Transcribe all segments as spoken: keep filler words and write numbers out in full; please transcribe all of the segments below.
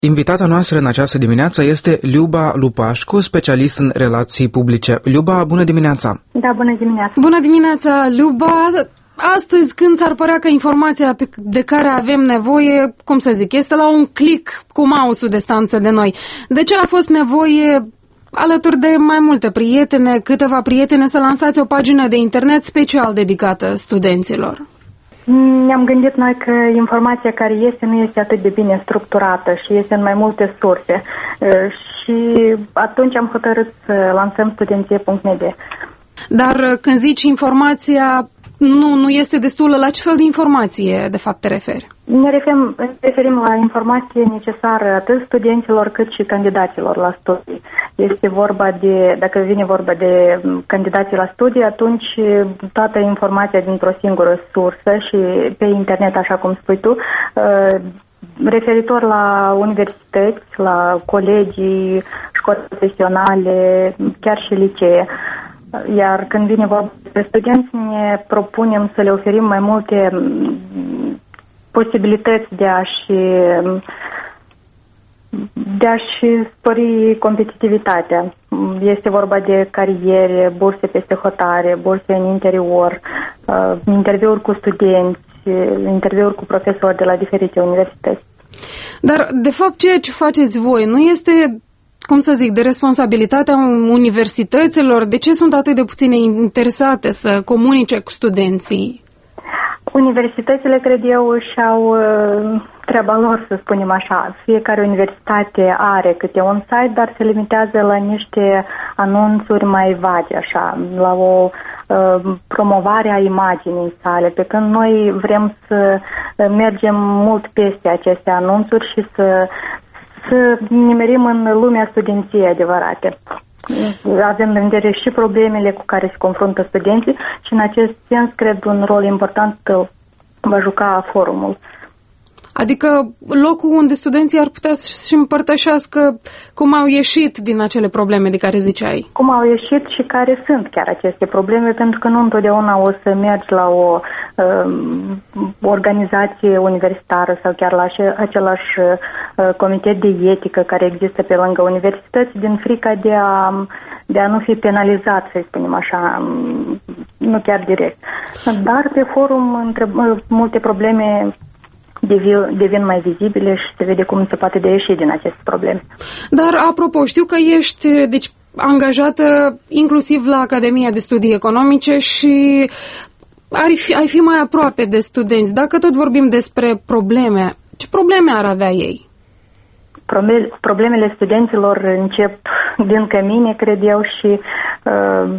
Invitata noastră în această dimineață este Liuba Lupașcu, specialist în relații publice. Liuba, bună dimineața! Da, bună dimineața! Bună dimineața, Liuba! Astăzi, când s-ar părea că informația de care avem nevoie, cum să zic, este la un click cu mouse-ul de distanță de noi, de ce a fost nevoie, alături de mai multe prietene, câteva prietene, să lansați o pagină de internet special dedicată studenților? Ne-am gândit noi că informația care este nu este atât de bine structurată și este în mai multe surse și atunci am hotărât să lansăm studenție punct n d. Dar când zici informația nu, nu este destulă, la ce fel de informație de fapt te referi? Ne referim, referim la informație necesară atât studenților cât și candidaților la studii. Este vorba de, dacă vine vorba de candidații la studii, atunci toată informația dintr-o singură sursă și pe internet, așa cum spui tu, referitor la universități, la colegii, școli profesionale, chiar și licee. Iar când vine vorba de studenți, ne propunem să le oferim mai multe posibilități de a-și, de a-și spori competitivitatea. Este vorba de cariere, burse peste hotare, burse în interior, interviuri cu studenți, interviuri cu profesori de la diferite universități. Dar, de fapt, ceea ce faceți voi nu este, cum să zic, de responsabilitatea universităților? De ce sunt atât de puține interesate să comunice cu studenții? Universitățile, cred eu, și-au uh, treaba lor, să spunem așa. Fiecare universitate are câte un site, dar se limitează la niște anunțuri mai vagi, așa, la o uh, promovare a imaginii sale, pe când noi vrem să mergem mult peste aceste anunțuri și să, să nimerim în lumea studenției adevărate. Avem în vedere și problemele cu care se confruntă studenții și în acest sens cred un rol important că va juca forumul. Adică locul unde studenții ar putea să-și împărtășească cum au ieșit din acele probleme de care ziceai. Cum au ieșit și care sunt chiar aceste probleme, pentru că nu întotdeauna o să mergi la o uh, organizație universitară sau chiar la același uh, comitet de etică care există pe lângă universități, din frica de a, de a nu fi penalizat, să spunem așa, nu chiar direct. Dar pe forum între, multe probleme devin mai vizibile și se vede cum se poate de ieși din aceste probleme. Dar, apropo, știu că ești deci, angajată inclusiv la Academia de Studii Economice și ai fi, ai fi mai aproape de studenți. Dacă tot vorbim despre probleme, ce probleme ar avea ei? Problemele studenților încep din cămine, cred eu, și uh,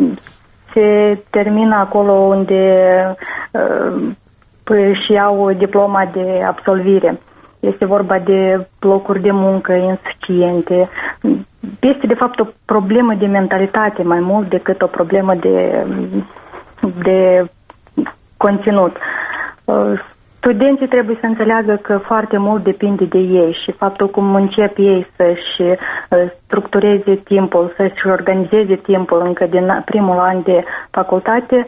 se termină acolo unde uh, și iau diploma de absolvire. Este vorba de locuri de muncă insuficiente. Este, de fapt, o problemă de mentalitate mai mult decât o problemă de, de conținut. Studenții trebuie să înțeleagă că foarte mult depinde de ei și faptul cum încep ei să-și structureze timpul, să-și organizeze timpul încă din primul an de facultate,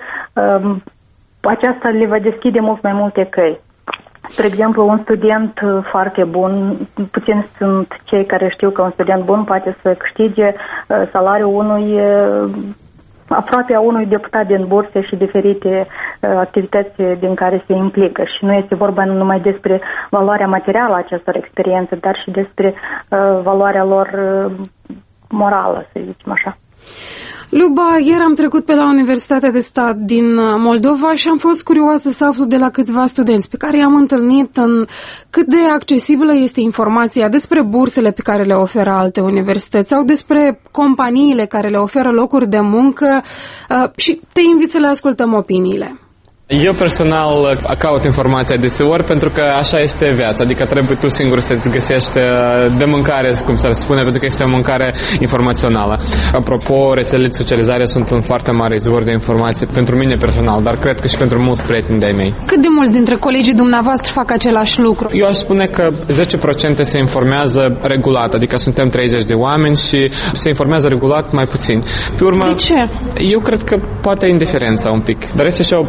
aceasta le va deschide mult mai multe căi. Spre exemplu, un student foarte bun, puțin sunt cei care știu că un student bun poate să câștige salariul unui, aproape a unui deputat din burse și diferite activități din care se implică. Și nu este vorba numai despre valoarea materială a acestor experiențe, dar și despre valoarea lor morală, să zicem așa. Luba, ieri am trecut pe la Universitatea de Stat din Moldova și am fost curioasă să aflu de la câțiva studenți pe care i-am întâlnit în cât de accesibilă este informația despre bursele pe care le oferă alte universități sau despre companiile care le oferă locuri de muncă și te invit să le ascultăm opiniile. Eu personal caut informația deseori pentru că așa este viața, adică trebuie tu singur să-ți găsești de mâncare, cum s-ar spune, pentru că este o mâncare informațională. Apropo, rețelele de socializare sunt un foarte mare izvor de informații pentru mine personal, dar cred că și pentru mulți prieteni de-ai mei. Cât de mulți dintre colegii dumneavoastră fac același lucru? Eu aș spune că zece la sută se informează regulat, adică suntem treizeci de oameni și se informează regulat mai puțin. Pe urmă, de ce? Eu cred că poate indiferența un pic, dar este și o problemă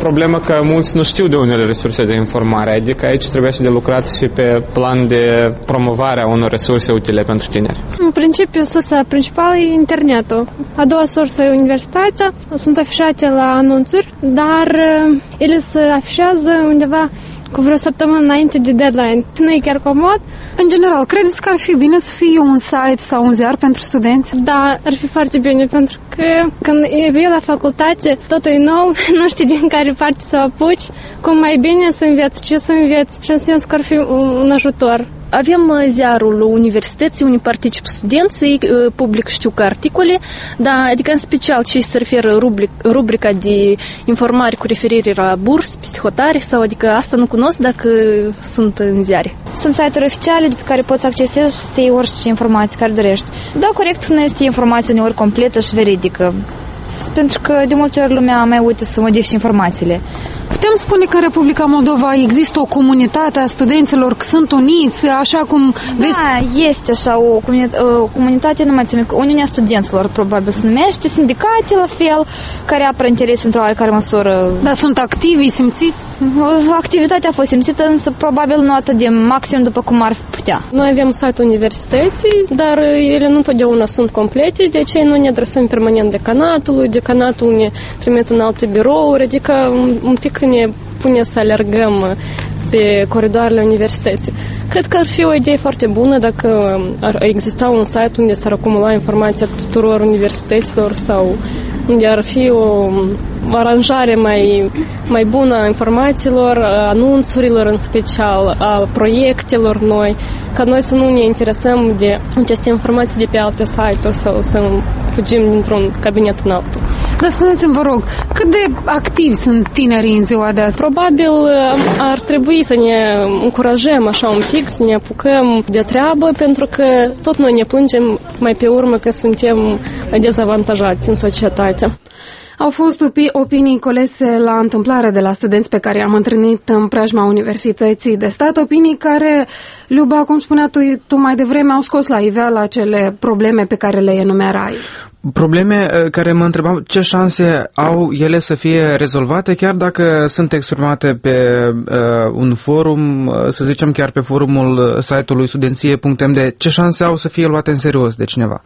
că mulți nu știu de unele resurse de informare, adică aici trebuie și de lucrat și pe plan de promovare a unor resurse utile pentru tineri. În principiu, sursa principală e internetul. A doua sursă e universitatea, sunt afișate la anunțuri, dar ele se afișează undeva cu vreo săptămână înainte de deadline. Nu e chiar comod. În general, credeți că ar fi bine să fie un site sau un ziar pentru studenți? Da, ar fi foarte bine, pentru că când e la facultate, totul e nou, nu știi din care parte să o apuci, cum mai bine să înveți, ce să înveți, și în sens că ar fi un ajutor. Avem ziarul universității, unde participă studenții, public știu că articole, dar adică în special ce se referă rubric, rubrica de informare cu referire la burs, psihotare, sau adică asta nu cunosc dacă sunt în ziare. Sunt site-uri oficiale de pe care poți accesezi și să iei orice informații care dorești. Da, corect, nu este informație uneori completă și veridică, pentru că de multe ori lumea mai uită să modifice informațiile. Putem spune că în Republica Moldova există o comunitate a studenților, că sunt uniți, așa cum vezi? Da, este așa o, comuni- o comunitate, nu mai țin, Uniunea Studenților, probabil se numește, sindicate la fel, care apără interes într-o oarecare măsură. Dar sunt activi, simțiți? Activitatea a fost simțită, însă probabil nu atât de maxim după cum ar putea. Noi avem site-ul universității, dar ele nu întotdeauna sunt complete, de aceea noi ne adresăm permanent decanatului, decanatul ne trimite în alte birouri, adică un pic ne pune să alergăm pe coridoarele universității. Cred că ar fi o idee foarte bună dacă ar exista un site unde s-ar acumula informația tuturor universităților sau unde ar fi o aranjare mai, mai bună a informațiilor, a anunțurilor în special, a proiectelor noi, ca noi să nu ne interesăm de aceste informații de pe alte site-uri sau să fugim dintr-un cabinet în altul. Dar spuneți-mi, vă rog, cât de activi sunt tinerii în ziua de azi? Probabil ar trebui să ne încurajăm așa un pic, să ne apucăm de treabă, pentru că tot noi ne plângem mai pe urmă că suntem dezavantajați în societate. Au fost opinii colese la întâmplare de la studenți pe care i-am întâlnit în preajma Universității de Stat, opinii care, Luba, cum spunea tu, tu mai devreme, au scos la iveală acele probleme pe care le enumerai. Probleme care mă întrebam ce șanse au ele să fie rezolvate, chiar dacă sunt exprimate pe uh, un forum, uh, să zicem chiar pe forumul site-ului studenție punct m d, ce șanse au să fie luate în serios de cineva?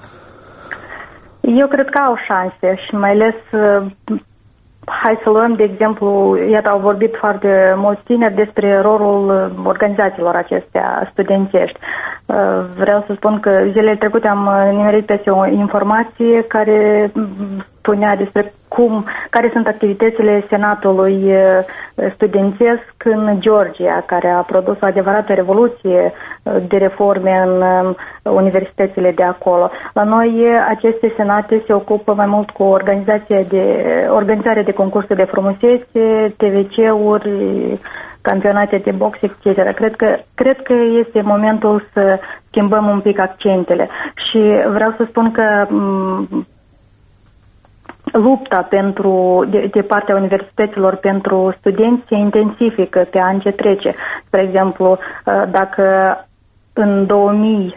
Eu cred că au șanse și mai ales, hai să luăm de exemplu, iată, au vorbit foarte mulți tineri despre rolul organizațiilor acestea studențești. Vreau să spun că zilele trecute am nimerit peste o informație care spunea despre cum, care sunt activitățile Senatului studențesc în Georgia, care a produs o adevărată revoluție de reforme în universitățile de acolo. La noi aceste senate se ocupă mai mult cu organizația de, organizarea de concursuri de frumusețe, T V C-uri, campionate de box, et cetera. Cred că, cred că este momentul să schimbăm un pic accentele și vreau să spun că m- lupta pentru, de, de partea universităților pentru studenți se intensifică pe an ce trece. Spre exemplu, dacă în două mii,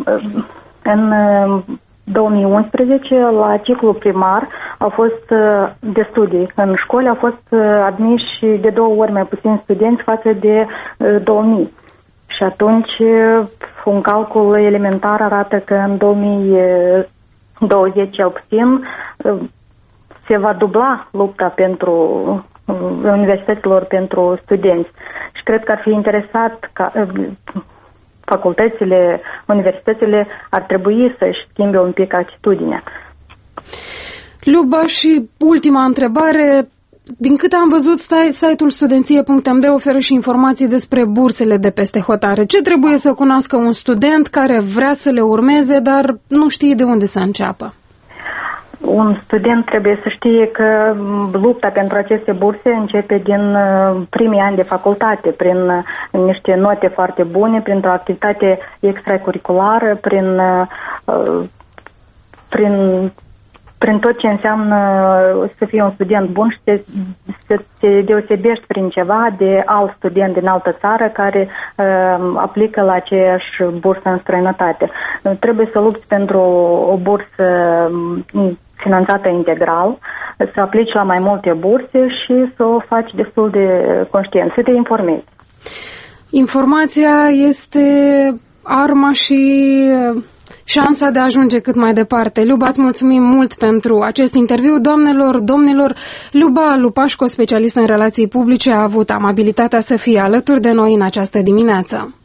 în două mii unsprezece, la ciclul primar au fost de studii în școli, au fost admiși de două ori mai puțin studenți față de două mii. Și atunci un calcul elementar arată că în două mii douăzeci cel puțin se va dubla lupta pentru universităților pentru studenți. Și cred că ar fi interesat ca facultățile, universitățile ar trebui să-și schimbe un pic atitudinea. Luba, și ultima întrebare. Din câte am văzut, site-ul studenție punct m d oferă și informații despre bursele de peste hotare. Ce trebuie să cunoască un student care vrea să le urmeze, dar nu știe de unde să înceapă? Un student trebuie să știe că lupta pentru aceste burse începe din primii ani de facultate, prin niște note foarte bune, printr-o activitate extracurriculară, prin, prin prin tot ce înseamnă să fii un student bun și te, să te deosebești prin ceva de alt student din altă țară care uh, aplică la aceeași bursă în străinătate. Uh, trebuie să lupți pentru o, o bursă um, finanțată integral, să aplici la mai multe burse și să o faci destul de conștient, să te informezi. Informația este arma și șansa de a ajunge cât mai departe. Luba, îți mulțumim mult pentru acest interviu. Doamnelor, domnilor, Luba Lupașco, specialist în relații publice, a avut amabilitatea să fie alături de noi în această dimineață.